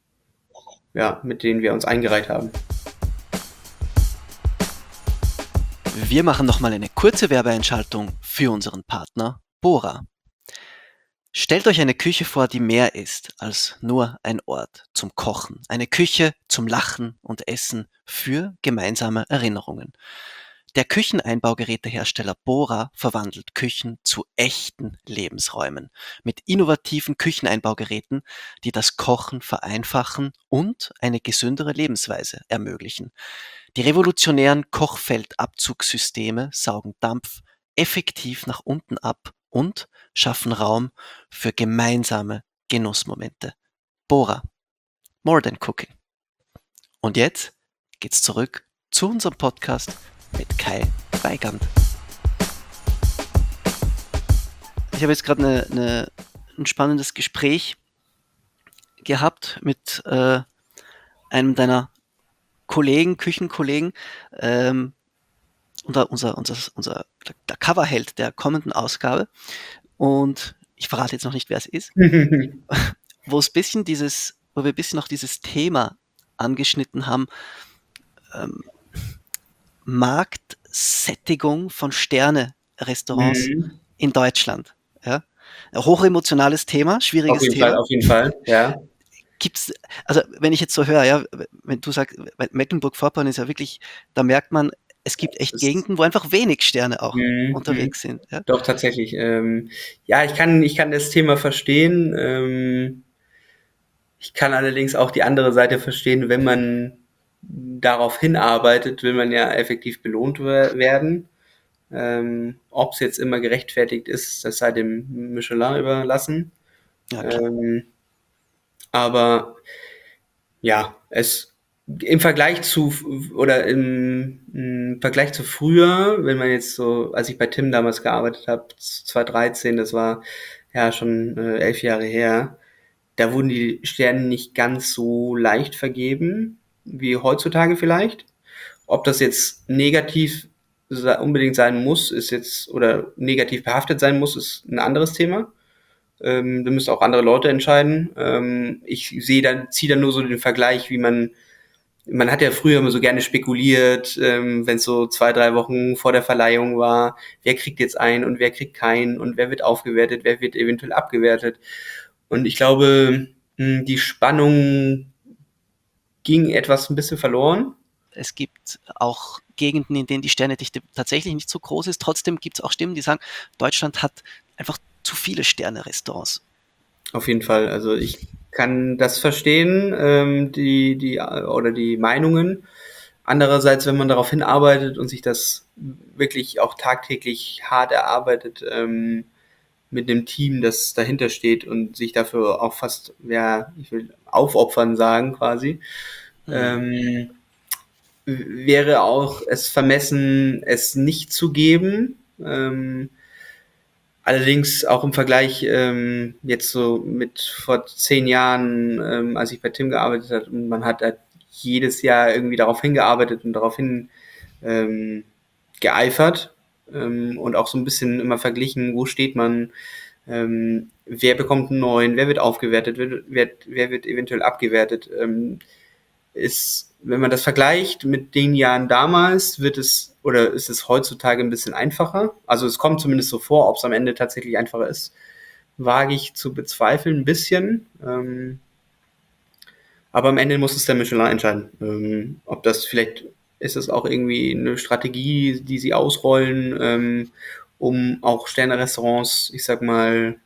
ja, mit denen wir uns eingereiht haben. Wir machen nochmal eine kurze Werbeeinschaltung für unseren Partner Bora. Stellt euch eine Küche vor, die mehr ist als nur ein Ort zum Kochen. Eine Küche zum Lachen und Essen für gemeinsame Erinnerungen. Der Kücheneinbaugerätehersteller Bora verwandelt Küchen zu echten Lebensräumen mit innovativen Kücheneinbaugeräten, die das Kochen vereinfachen und eine gesündere Lebensweise ermöglichen. Die revolutionären Kochfeldabzugssysteme saugen Dampf effektiv nach unten ab und schaffen Raum für gemeinsame Genussmomente. Bora, more than cooking. Und jetzt geht's zurück zu unserem Podcast mit Kai Weigand. Ich habe jetzt gerade eine, eine, ein spannendes Gespräch gehabt mit äh, einem deiner Kollegen, Küchenkollegen, ähm, unser, unser, unser, unser, der Coverheld der kommenden Ausgabe. Und ich verrate jetzt noch nicht, wer es ist, wo es bisschen dieses, wo wir ein bisschen noch dieses Thema angeschnitten haben, ähm, Marktsättigung von Sterne-Restaurants Mhm. in Deutschland. Ja? Ein hochemotionales Thema, schwieriges Auf jeden Thema. Fall, auf jeden Fall, ja. Gibt's, also wenn ich jetzt so höre, ja, wenn du sagst, Mecklenburg-Vorpommern ist ja wirklich, da merkt man, es gibt echt Das- Gegenden, wo einfach wenig Sterne auch Mhm, unterwegs sind. Ja? Doch, tatsächlich. Ähm, ja, ich kann, ich kann das Thema verstehen. Ähm, ich kann allerdings auch die andere Seite verstehen, wenn man darauf hinarbeitet, will man ja effektiv belohnt wer- werden. Ähm, ob es jetzt immer gerechtfertigt ist, das sei dem Michelin überlassen. Ja, klar. Ähm, aber ja, es im Vergleich zu oder im, im Vergleich zu früher, wenn man jetzt so, als ich bei Tim damals gearbeitet habe, zwanzig dreizehn, das war ja schon äh, elf Jahre her, da wurden die Sterne nicht ganz so leicht vergeben wie heutzutage vielleicht. Ob das jetzt negativ se- unbedingt sein muss, ist jetzt oder negativ behaftet sein muss, ist ein anderes Thema. Ähm, da müssen auch andere Leute entscheiden. Ähm, ich sehe dann, ziehe dann nur so den Vergleich, wie man, man hat ja früher immer so gerne spekuliert, ähm, wenn es so zwei, drei Wochen vor der Verleihung war, wer kriegt jetzt einen und wer kriegt keinen und wer wird aufgewertet, wer wird eventuell abgewertet. Und ich glaube, mh, die Spannung ging etwas ein bisschen verloren. Es gibt auch Gegenden, in denen die Sternedichte tatsächlich nicht so groß ist. Trotzdem gibt es auch Stimmen, die sagen, Deutschland hat einfach zu viele Sterne-Restaurants. Auf jeden Fall. Also ich kann das verstehen, ähm, die, die, oder die Meinungen. Andererseits, wenn man darauf hinarbeitet und sich das wirklich auch tagtäglich hart erarbeitet, ähm, mit einem Team, das dahinter steht und sich dafür auch fast, ja, ich will aufopfern sagen quasi, Mhm. ähm, wäre auch es vermessen, es nicht zu geben. Ähm, allerdings auch im Vergleich ähm, jetzt so mit vor zehn Jahren, ähm, als ich bei Tim gearbeitet habe, und man hat halt jedes Jahr irgendwie darauf hingearbeitet und darauf hin ähm, geeifert ähm, und auch so ein bisschen immer verglichen, wo steht man, ähm, wer bekommt einen neuen, wer wird aufgewertet, wer, wer, wer wird eventuell abgewertet. Ähm, ist, wenn man das vergleicht mit den Jahren damals, wird es oder ist es heutzutage ein bisschen einfacher. Also es kommt zumindest so vor, ob es am Ende tatsächlich einfacher ist, wage ich zu bezweifeln ein bisschen. Ähm, aber am Ende muss es der Michelin entscheiden. Ähm, ob das vielleicht ist es auch irgendwie eine Strategie, die sie ausrollen, ähm, um auch Sterne-Restaurants, ich sag mal,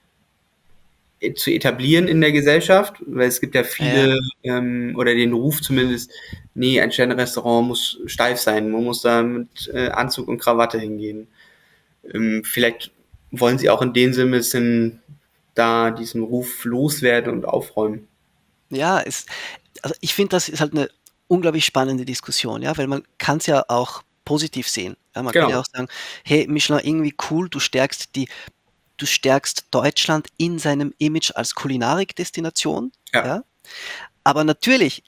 zu etablieren in der Gesellschaft, weil es gibt ja viele, ähm, oder den Ruf zumindest, nee, ein Sterne-Restaurant muss steif sein, man muss da mit äh, Anzug und Krawatte hingehen. Ähm, vielleicht wollen sie auch in dem Sinne ein bisschen da diesen Ruf loswerden und aufräumen. Ja, es, also ich finde, das ist halt eine unglaublich spannende Diskussion, ja, weil man kann es ja auch positiv sehen. Ja, man kann ja Genau. auch sagen, hey, Michelin, irgendwie cool, du stärkst die, du stärkst Deutschland in seinem Image als Kulinarik-Destination. Ja. Ja. Aber natürlich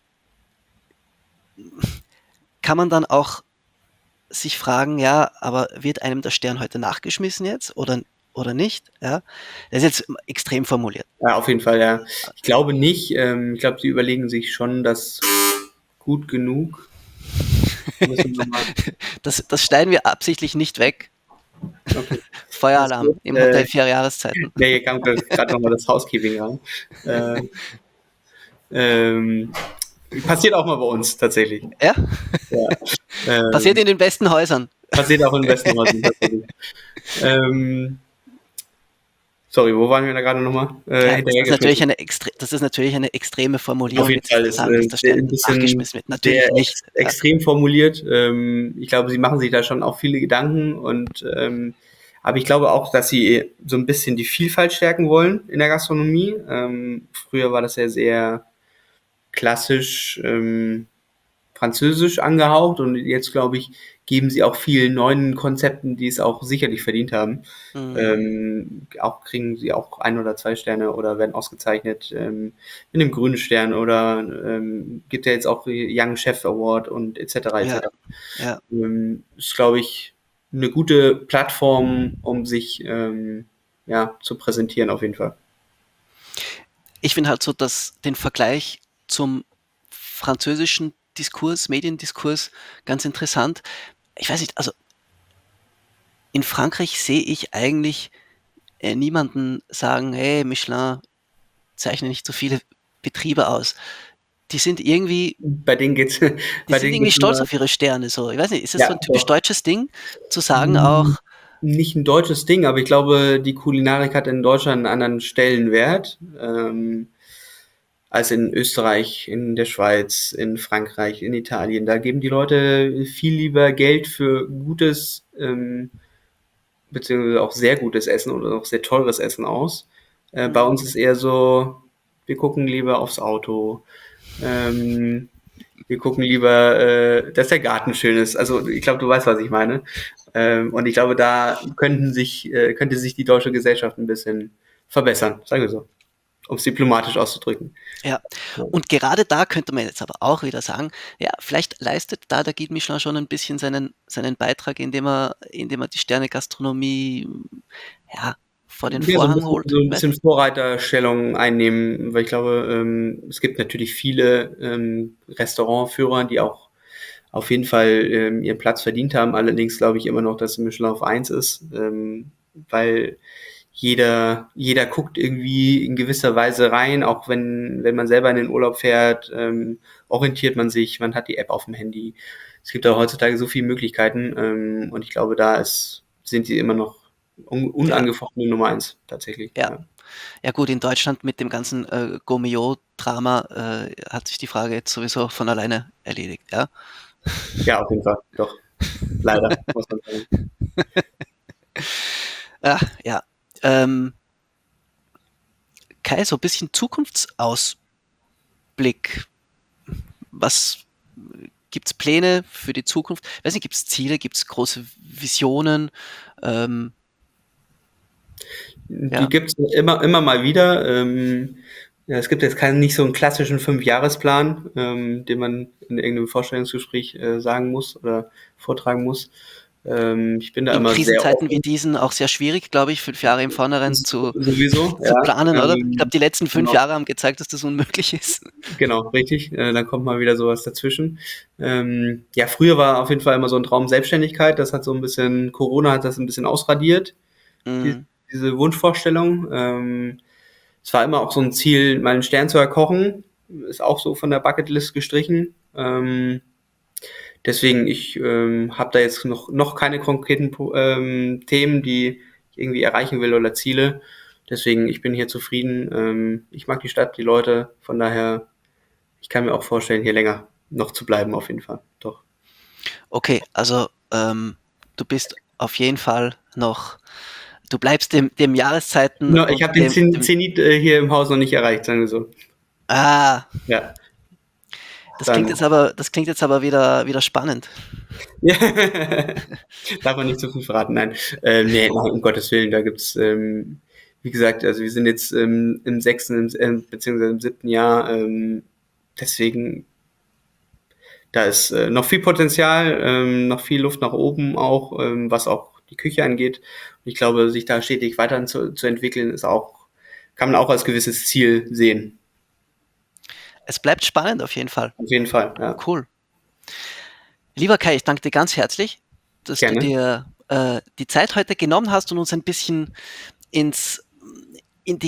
kann man dann auch sich fragen, ja, aber wird einem der Stern heute nachgeschmissen jetzt oder, oder nicht? Ja. Das ist jetzt extrem formuliert. Ja, auf jeden Fall, ja. Ich glaube nicht, ähm, ich glaube, sie überlegen sich schon, das gut genug. Müssen wir mal- Das, das schneiden wir absichtlich nicht weg. okay. Feueralarm im Äh, Hotel vier Jahreszeiten. Nee, hier kam gerade nochmal das Housekeeping ran. Äh, ähm, passiert auch mal bei uns tatsächlich. Ja? Ja. Ähm, Passiert in den besten Häusern. Passiert auch in Westnorsen tatsächlich. Ähm, sorry, wo waren wir da gerade nochmal? Äh, ja, das, ist natürlich eine extre- das ist natürlich eine extreme Formulierung. Auf jeden Fall ist sagen, dass äh, der ein bisschen nachgeschmissen wird. Natürlich sehr nicht. ex extrem formuliert. Ähm, ich glaube, sie machen sich da schon auch viele Gedanken und ähm, aber ich glaube auch, dass sie so ein bisschen die Vielfalt stärken wollen in der Gastronomie. Ähm, früher war das ja sehr klassisch ähm, französisch angehaucht und jetzt, glaube ich, geben sie auch vielen neuen Konzepten, die es auch sicherlich verdient haben. Mhm. Ähm, auch kriegen sie auch ein oder zwei Sterne oder werden ausgezeichnet ähm, mit einem grünen Stern oder ähm, gibt ja jetzt auch Young Chef Award und et cetera et cetera. Ja, ja. Ähm, ist, glaube ich, eine gute Plattform, um sich ähm, ja, zu präsentieren auf jeden Fall. Ich finde halt so, dass den Vergleich zum französischen Diskurs, Mediendiskurs ganz interessant. Ich weiß nicht, also in Frankreich sehe ich eigentlich äh, niemanden sagen, hey, Michelin zeichne nicht so viele Betriebe aus. Die sind irgendwie, Bei denen geht's, die bei sind denen irgendwie geht's stolz immer, auf ihre Sterne. So, ich weiß nicht, ist das so ja, ein typisch doch. deutsches Ding, zu sagen Hm, auch, nicht ein deutsches Ding, aber ich glaube, die Kulinarik hat in Deutschland einen anderen Stellenwert ähm, als in Österreich, in der Schweiz, in Frankreich, in Italien. Da geben die Leute viel lieber Geld für gutes, ähm, beziehungsweise auch sehr gutes Essen oder auch sehr teures Essen aus. Äh, bei mhm, uns ist eher so, wir gucken lieber aufs Auto. Ähm, wir gucken lieber, äh, dass der Garten schön ist. Also ich glaube, du weißt, was ich meine. Ähm, und ich glaube, da könnten sich, äh, könnte sich die deutsche Gesellschaft ein bisschen verbessern, sagen wir so, um es diplomatisch auszudrücken. ja. Ja. Und gerade da könnte man jetzt aber auch wieder sagen, ja, vielleicht leistet da der Guide Michelin schon ein bisschen seinen, seinen Beitrag, indem er, indem er die Sterne-Gastronomie, ja, vor den Ja, so ein Vorhang bisschen, holt. so ein Ich weiß bisschen nicht. Vorreiterstellung einnehmen, weil ich glaube, ähm, es gibt natürlich viele ähm, Restaurantführer, die auch auf jeden Fall ähm, ihren Platz verdient haben. Allerdings glaube ich immer noch, dass Michelin auf eins ist, ähm, weil jeder, jeder guckt irgendwie in gewisser Weise rein, auch wenn, wenn man selber in den Urlaub fährt, ähm, orientiert man sich, man hat die App auf dem Handy. Es gibt auch heutzutage so viele Möglichkeiten ähm, und ich glaube, da ist, sind sie immer noch un Ja, unangefochtene Nummer eins tatsächlich. ja. Ja. Ja gut, in Deutschland mit dem ganzen äh, Gourmillot-Drama äh, hat sich die Frage jetzt sowieso von alleine erledigt, ja. Ja, auf jeden Fall, doch. Leider, muss man sagen. Ah, ja. Ähm, Kai, so ein bisschen Zukunftsausblick. Was gibt's Pläne für die Zukunft? Weiß nicht, gibt's Ziele, gibt's große Visionen? Ähm, Die ja. gibt's immer, immer mal wieder. Ähm, ja, es gibt jetzt keinen nicht so einen klassischen Fünfjahresplan, ähm, den man in irgendeinem Vorstellungsgespräch äh, sagen muss oder vortragen muss. Ähm, ich bin da In immer sehr Krisenzeiten wie offen. diesen auch sehr schwierig, glaube ich, fünf Jahre im Vornherein Das ist zu, sowieso, zu ja. planen, oder? Ich glaube, Ähm, die letzten fünf genau. Jahre haben gezeigt, dass das unmöglich ist. Genau, richtig. Äh, dann kommt mal wieder sowas dazwischen. Ähm, ja, früher war auf jeden Fall immer so ein Traum Selbstständigkeit. Das hat so ein bisschen, Corona hat das ein bisschen ausradiert, die, Mm, diese Wunschvorstellung. Ähm, es war immer auch so ein Ziel, mal einen Stern zu erkochen. Ist auch so von der Bucketlist gestrichen. Ähm, deswegen, ich ähm, habe da jetzt noch, noch keine konkreten ähm, Themen, die ich irgendwie erreichen will oder Ziele. Deswegen, ich bin hier zufrieden. Ähm, ich mag die Stadt, die Leute. Von daher, ich kann mir auch vorstellen, hier länger noch zu bleiben, auf jeden Fall. Doch. okay, also ähm, du bist auf jeden Fall noch, du bleibst dem, dem Jahreszeiten No, ich und habe den dem, Zen- dem, Zenit äh, hier im Haus noch nicht erreicht, sagen wir so. ah, Ja, das sagen klingt wir. jetzt aber, das klingt jetzt aber wieder, wieder spannend. Ja. Darf man nicht zu viel verraten, nein. Ähm, nee, nein, um Gottes Willen, da gibt's, ähm, wie gesagt, also wir sind jetzt ähm, im sechsten, im, äh, beziehungsweise im siebten Jahr, ähm, deswegen, da ist äh, noch viel Potenzial, ähm, noch viel Luft nach oben auch, ähm, was auch die Küche angeht. Und ich glaube, sich da stetig weiter zu, zu entwickeln, ist auch, kann man auch als gewisses Ziel sehen. Es bleibt spannend auf jeden Fall. Auf jeden Fall, ja. Cool. Lieber Kai, ich danke dir ganz herzlich, dass du Gerne. dir äh, die Zeit heute genommen hast und uns ein bisschen ins, in die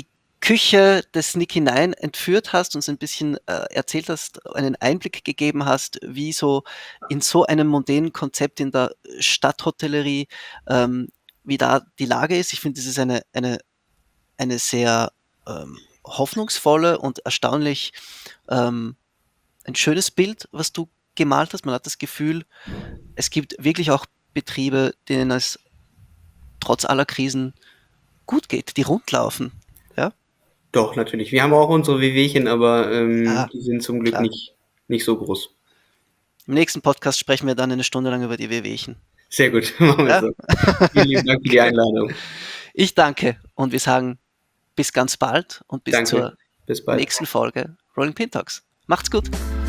Küche des Nick hinein entführt hast, uns ein bisschen äh, erzählt hast, einen Einblick gegeben hast, wie so in so einem mondänen Konzept in der Stadthotellerie, ähm, wie da die Lage ist. Ich finde, das ist eine, eine, eine sehr ähm, hoffnungsvolle und erstaunlich ähm, ein schönes Bild, was du gemalt hast. Man hat das Gefühl, es gibt wirklich auch Betriebe, denen es trotz aller Krisen gut geht, die rundlaufen. Ja, Doch, natürlich. Wir haben auch unsere Wehwehchen, aber ähm, ja die sind zum Glück klar. nicht, nicht so groß. Im nächsten Podcast sprechen wir dann eine Stunde lang über die Wehwehchen. Sehr gut, machen wir Ja? so. Vielen lieben Dank für die Einladung. Ich danke und wir sagen bis ganz bald und bis Danke, zur bis bald. nächsten Folge Rolling Pin Talks. Macht's gut.